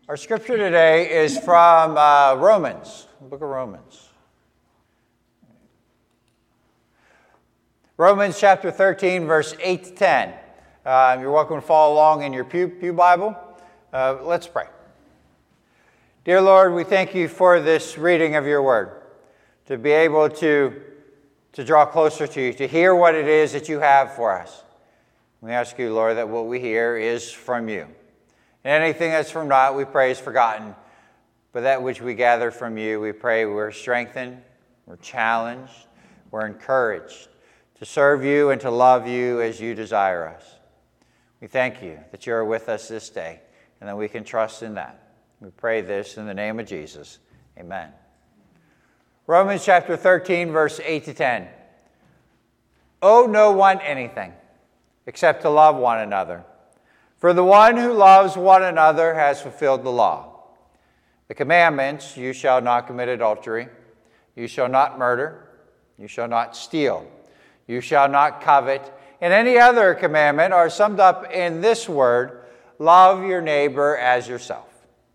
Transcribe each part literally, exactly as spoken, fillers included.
Our scripture today is from uh, Romans, the book of Romans. Romans chapter thirteen, verse eight to ten. Uh, you're welcome to follow along in your Pew, Pew Bible. Uh, let's pray. Dear Lord, we thank you for this reading of your word, to be able to, to draw closer to you, to hear what it is that you have for us. We ask you, Lord, that what we hear is from you. And anything that's from not, we pray is forgotten. But that which we gather from you, we pray we're strengthened, we're challenged, we're encouraged to serve you and to love you as you desire us. We thank you that you are with us this day and that we can trust in that. We pray this in the name of Jesus. Amen. Romans chapter thirteen, verse eight to ten. Owe no one anything except to love one another. For the one who loves one another has fulfilled the law. The commandments, you shall not commit adultery, you shall not murder, you shall not steal, you shall not covet, and any other commandment are summed up in this word, love your neighbor as yourself.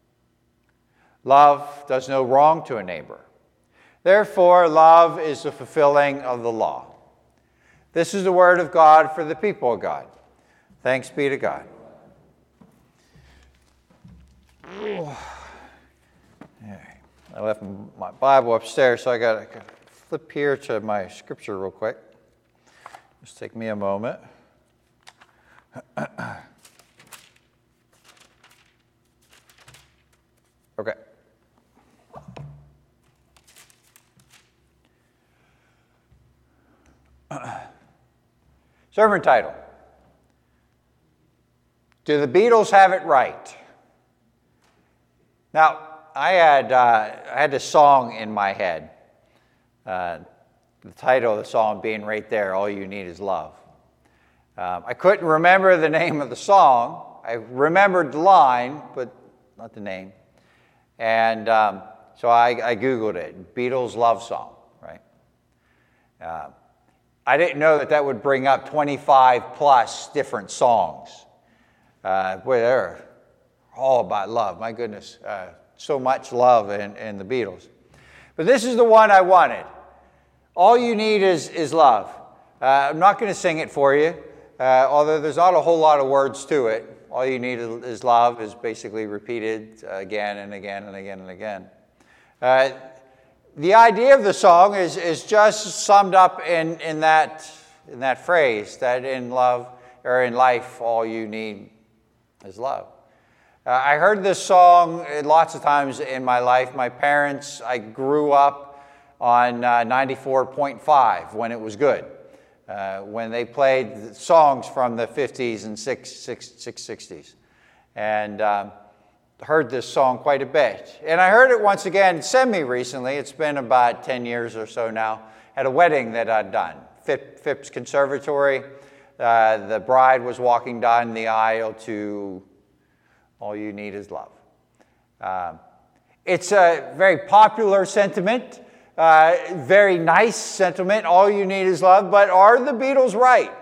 Love does no wrong to a neighbor. Therefore, love is the fulfilling of the law. This is the word of God for the people of God. Thanks be to God. I left my Bible upstairs, so I got to flip here to my scripture real quick. Just take me a moment. Okay. Sermon title. Do the Beatles have it right? Now, I had uh, I had this song in my head. Uh, the title of the song being right there, All You Need Is Love. Um, I couldn't remember the name of the song. I remembered the line, but not the name. And um, so I, I Googled it, Beatles love song, right? Uh, I didn't know that that would bring up twenty-five plus different songs. Uh, boy, they're all about love. My goodness, uh, so much love in, in the Beatles. But this is the one I wanted. All you need is, is love. Uh, I'm not going to sing it for you, uh, although there's not a whole lot of words to it. All you need is love is basically repeated again and again and again and again. Uh, the idea of the song is, is just summed up in, in, that, in that phrase, that in love, or in life, all you need is love. Uh, I heard this song lots of times in my life. My parents, I grew up on uh, ninety-four point five when it was good, uh, when they played songs from the fifties and six, six, six sixties. And um, heard this song quite a bit. And I heard it once again semi-recently. It's been about ten years or so now, at a wedding that I'd done. Phipps Conservatory. Uh, the bride was walking down the aisle to All You Need Is Love. Uh, it's a very popular sentiment, uh, very nice sentiment, all you need is love, but are the Beatles right?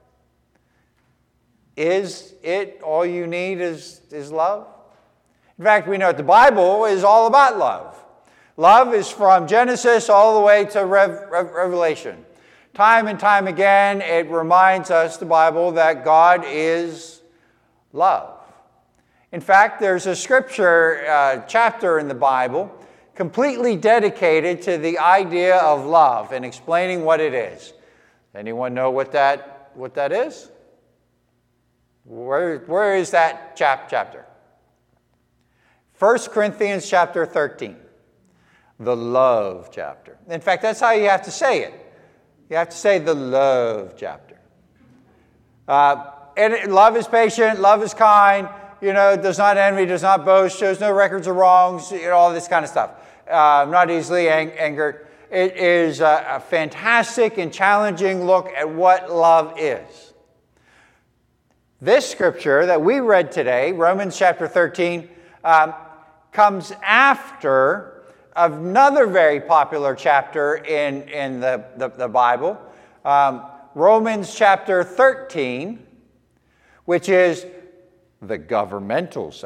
Is it all you need is, is love? In fact, we know that the Bible is all about love. Love is from Genesis all the way to Rev- Rev- Revelation. Time and time again, it reminds us, the Bible, that God is love. In fact, there's a scripture uh, chapter in the Bible completely dedicated to the idea of love and explaining what it is. Anyone know what that, what that is? Where, where is that chap, chapter? First Corinthians chapter thirteen, the love chapter. In fact, that's how you have to say it. You have to say the love chapter. Uh, and it, love is patient, love is kind, you know, does not envy, does not boast, shows no records of wrongs, you know, all this kind of stuff. Uh, not easily ang- angered. It is a, a fantastic and challenging look at what love is. This scripture that we read today, Romans chapter thirteen, um, comes after another very popular chapter in, in the, the, the Bible, um, Romans chapter thirteen, which is the governmental section.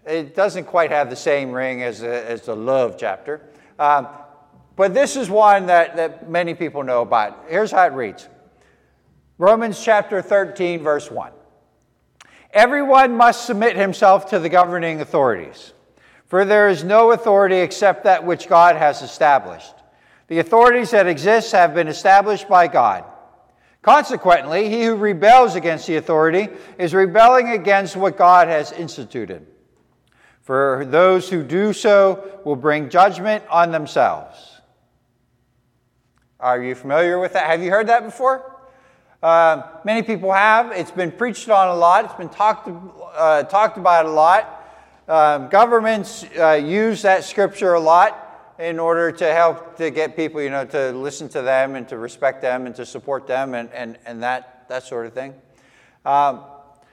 It doesn't quite have the same ring as, a, as the love chapter. Um, but this is one that, that many people know about. Here's how it reads. Romans chapter thirteen, verse one. Everyone must submit himself to the governing authorities, for there is no authority except that which God has established. The authorities that exist have been established by God. Consequently, he who rebels against the authority is rebelling against what God has instituted. For those who do so will bring judgment on themselves. Are you familiar with that? Have you heard that before? Uh, many people have. It's been preached on a lot. It's been talked, uh, talked about a lot. Um, governments uh, use that scripture a lot in order to help to get people, you know, to listen to them and to respect them and to support them and, and, and that, that sort of thing. Um,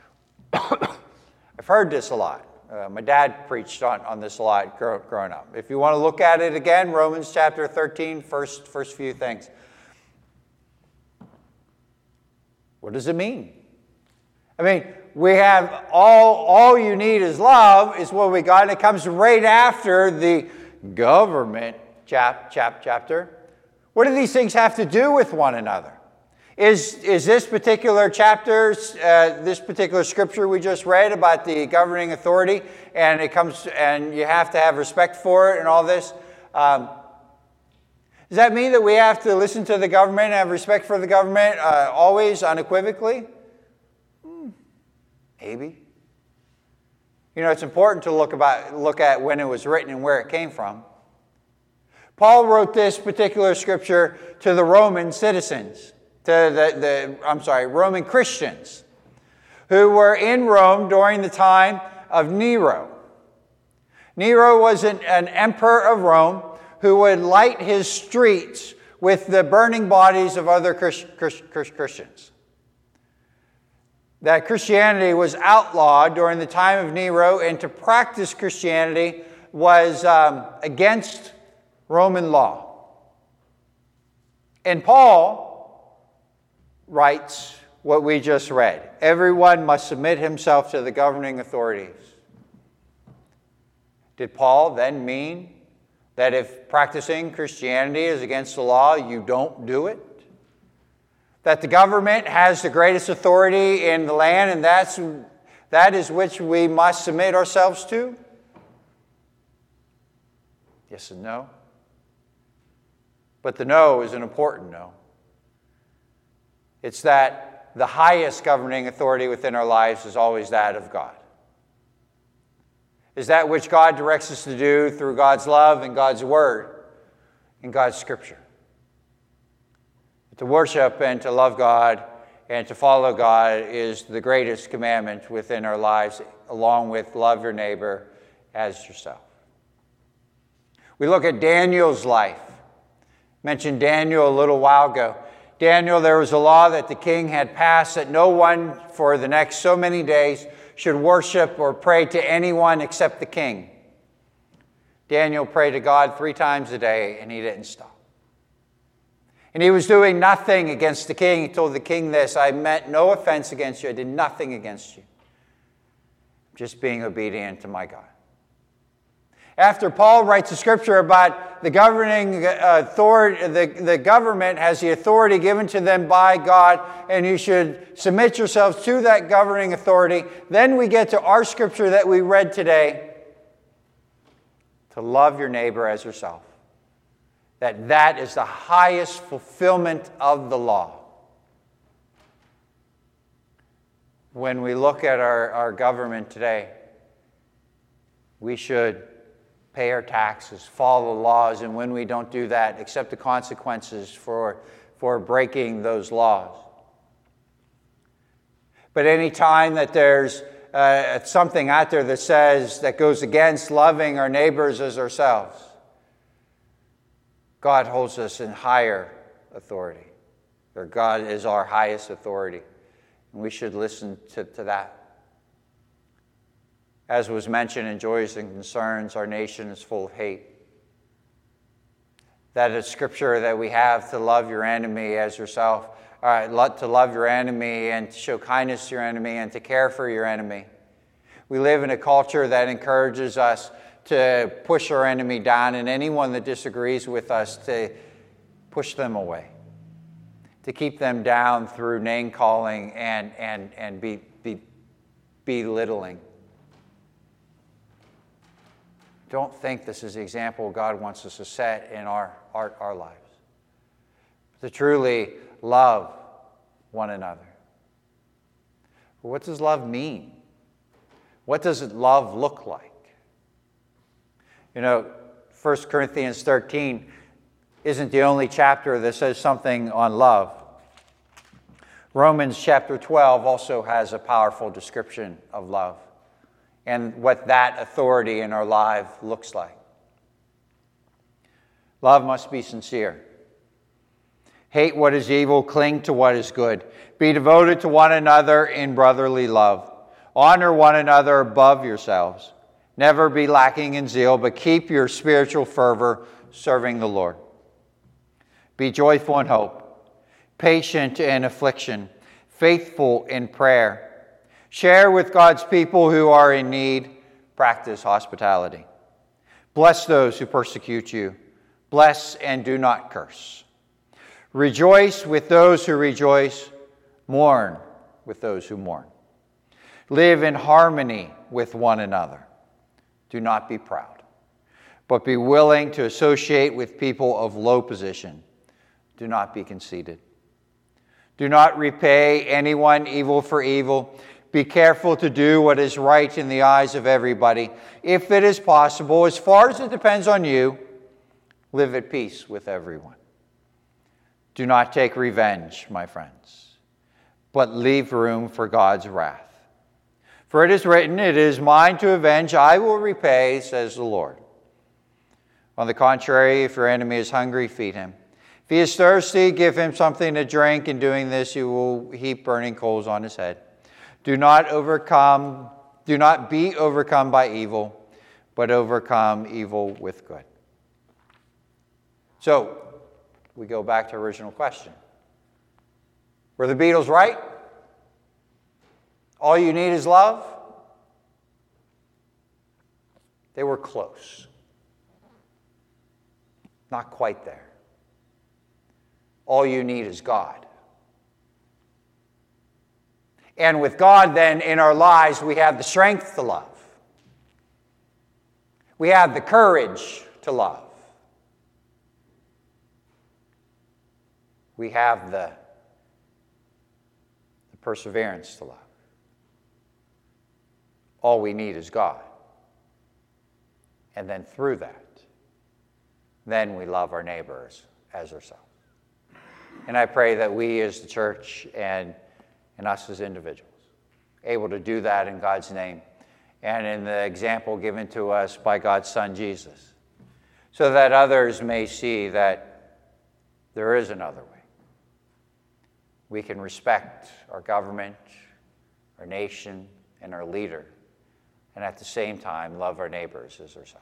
I've heard this a lot. Uh, my dad preached on, on this a lot grow, growing up. If you want to look at it again, Romans chapter thirteen, first, first few things. What does it mean? I mean, we have all, all you need is love is what we got, and it comes right after the government chap, chap, chapter. What do these things have to do with one another? Is, is this particular chapter, uh, this particular scripture we just read about the governing authority, and it comes, and you have to have respect for it and all this, um, does that mean that we have to listen to the government and have respect for the government uh, always, unequivocally? Hmm. Maybe. You know, it's important to look about look at when it was written and where it came from. Paul wrote this particular scripture to the Roman citizens, to the, the I'm sorry, Roman Christians, who were in Rome during the time of Nero. Nero was an, an emperor of Rome who would light his streets with the burning bodies of other Christ, Christ, Christians. That Christianity was outlawed during the time of Nero, and to practice Christianity was um, against Roman law. And Paul writes what we just read. Everyone must submit himself to the governing authorities. Did Paul then mean that if practicing Christianity is against the law, you don't do it? That the government has the greatest authority in the land, and that's, that is which we must submit ourselves to? Yes and no. But the no is an important no. It's that the highest governing authority within our lives is always that of God. Is that which God directs us to do through God's love and God's word and God's scripture. To worship and to love God and to follow God is the greatest commandment within our lives, along with love your neighbor as yourself. We look at Daniel's life. I mentioned Daniel a little while ago. Daniel, there was a law that the king had passed that no one for the next so many days should worship or pray to anyone except the king. Daniel prayed to God three times a day, and he didn't stop. And he was doing nothing against the king. He told the king this, I meant no offense against you. I did nothing against you. Just being obedient to my God. After Paul writes a scripture about the governing authority, the, the government has the authority given to them by God, and you should submit yourselves to that governing authority. Then we get to our scripture that we read today, to love your neighbor as yourself. That that is the highest fulfillment of the law. When we look at our, our government today, we should pay our taxes, follow the laws, and when we don't do that, accept the consequences for, for breaking those laws. But any time that there's uh, something out there that says, that goes against loving our neighbors as ourselves, God holds us in higher authority. Or God is our highest authority. And we should listen to, to that. As was mentioned in Joys and Concerns, our nation is full of hate. That is scripture that we have to love your enemy as yourself, uh, to love your enemy and to show kindness to your enemy and to care for your enemy. We live in a culture that encourages us to push our enemy down, and anyone that disagrees with us to push them away, to keep them down through name-calling and, and, and be, be, belittling. Don't think this is the example God wants us to set in our, our, our lives. To truly love one another. But what does love mean? What does love look like? You know, First Corinthians thirteen isn't the only chapter that says something on love. Romans chapter twelve also has a powerful description of love and what that authority in our life looks like. Love must be sincere. Hate what is evil, cling to what is good. Be devoted to one another in brotherly love. Honor one another above yourselves. Never be lacking in zeal, but keep your spiritual fervor serving the Lord. Be joyful in hope, patient in affliction, faithful in prayer. Share with God's people who are in need. Practice hospitality. Bless those who persecute you. Bless and do not curse. Rejoice with those who rejoice. Mourn with those who mourn. Live in harmony with one another. Do not be proud, but be willing to associate with people of low position. Do not be conceited. Do not repay anyone evil for evil. Be careful to do what is right in the eyes of everybody. If it is possible, as far as it depends on you, live at peace with everyone. Do not take revenge, my friends, but leave room for God's wrath. For it is written, "It is mine to avenge, I will repay, says the Lord." On the contrary, if your enemy is hungry, feed him. If he is thirsty, give him something to drink. In doing this, you will heap burning coals on his head. Do not overcome, do not be overcome by evil, but overcome evil with good. So, we go back to original question. Were the Beatles right? All you need is love? They were close. Not quite there. All you need is God. And with God, then, in our lives, we have the strength to love. We have the courage to love. We have the, the perseverance to love. All we need is God. And then through that, then we love our neighbors as ourselves. And I pray that we as the church and, and us as individuals, able to do that in God's name and in the example given to us by God's Son, Jesus, so that others may see that there is another way. We can respect our government, our nation, and our leader, and at the same time love our neighbors as ourselves.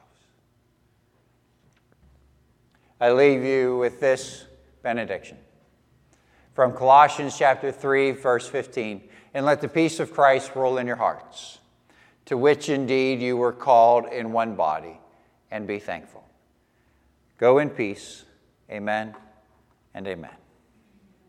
I leave you with this benediction from Colossians chapter three, verse fifteen. And let the peace of Christ rule in your hearts, to which indeed you were called in one body, and be thankful. Go in peace. Amen and amen.